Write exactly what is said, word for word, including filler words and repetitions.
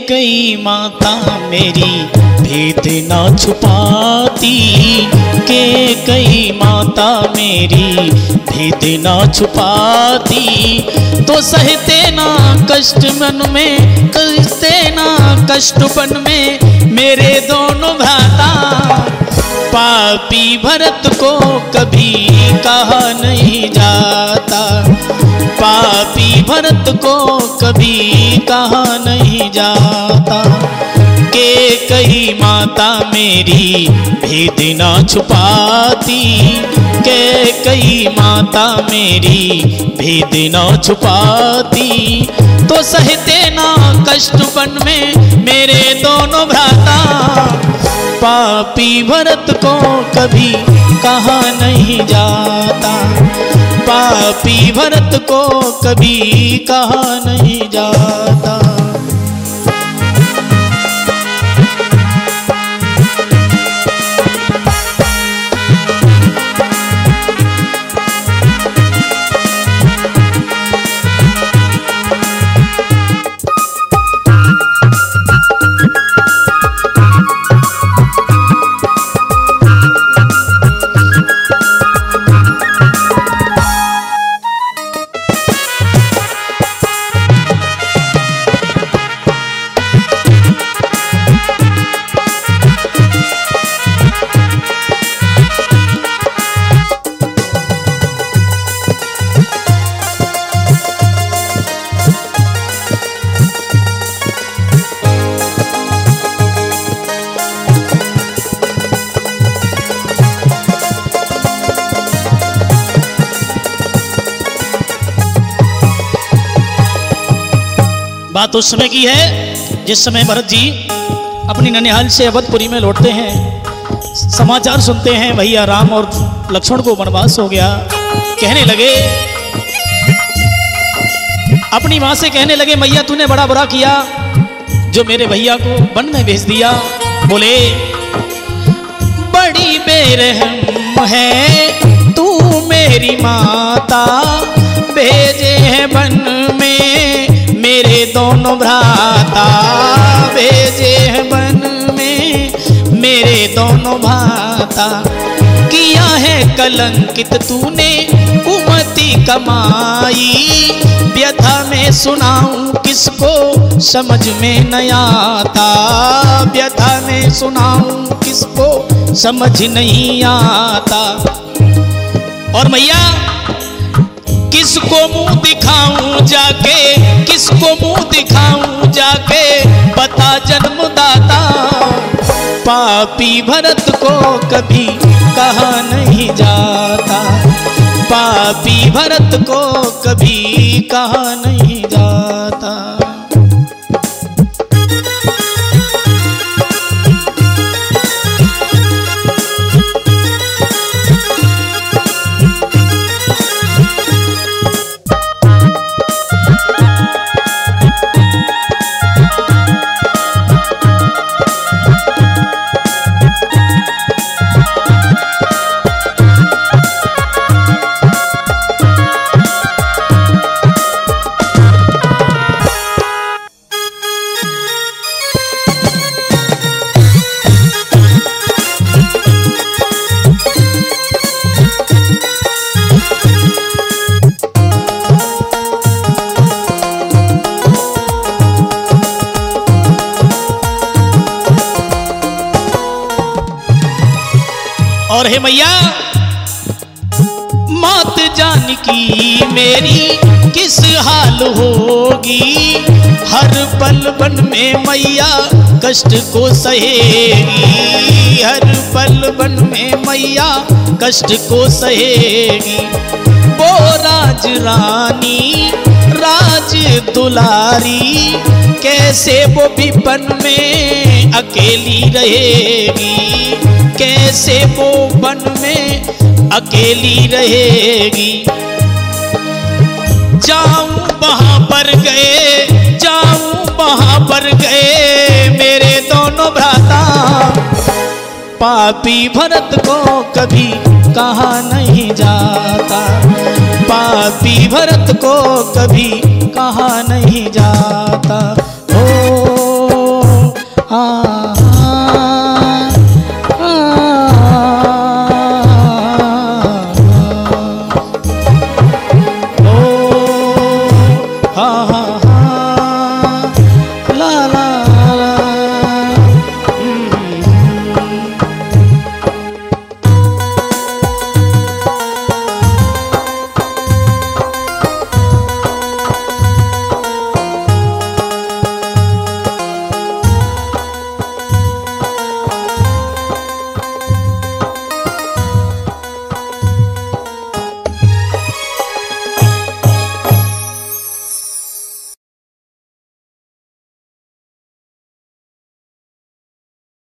कई माता मेरी भेद ना छुपाती, के कई माता मेरी भेद ना छुपाती, तो सहते ना कष्ट मन में, कहते ना कष्ट बन में मेरे दोनों भ्राता। पापी भरत को कभी कहा नहीं जाता, पापी भरत को कभी कहा नहीं जाता, के कई माता मेरी भेद ना छुपाती, के कई माता मेरी भेद ना छुपाती, तो सहते ना कष्ट बन में मेरे दोनों भ्राता। पापी भरत को कभी कहा नहीं जाता, पापी भरत को कभी कहा नहीं जाता। बात उस समय की है जिस समय भरत जी अपनी ननिहाल से अवधपुरी में लौटते हैं, समाचार सुनते हैं भैया राम और लक्ष्मण को वनवास हो गया। कहने लगे, अपनी मां से कहने लगे, मैया तूने बड़ा बुरा किया जो मेरे भैया को वन में भेज दिया। बोले, बड़ी बेरहम है तू मेरी माता, भेजे है वन में मेरे दोनों भ्राता, भेजे हैं वन में मेरे दोनों भ्राता। किया है कलंकित तूने कुमति कमाई, व्यथा में सुनाऊं किसको समझ में न आता, व्यथा में सुनाऊं किसको समझ नहीं आता। और मैया किसको मुंह दिखाऊं जाके, किसको मुंह दिखाऊं जाके, बता जन्मदाता। पापी भरत को कभी कहा नहीं जाता, पापी भरत को कभी कहा नहीं जाता। और हे मैया, मौत जानकी मेरी किस हाल होगी, हर पल वन में मैया कष्ट को सहेगी, हर पल वन में मैया कष्ट को सहेगी। वो राज रानी राज दुलारी, कैसे वो भी वन में अकेली रहेगी, कैसे वो वन में अकेली रहेगी। जाऊं वहां पर गए, जाऊं वहां पर गए मेरे दोनों भ्राता। पापी भरत को कभी कहा नहीं जाता, पापी भरत को कभी कहा नहीं जाता। ओ हा हा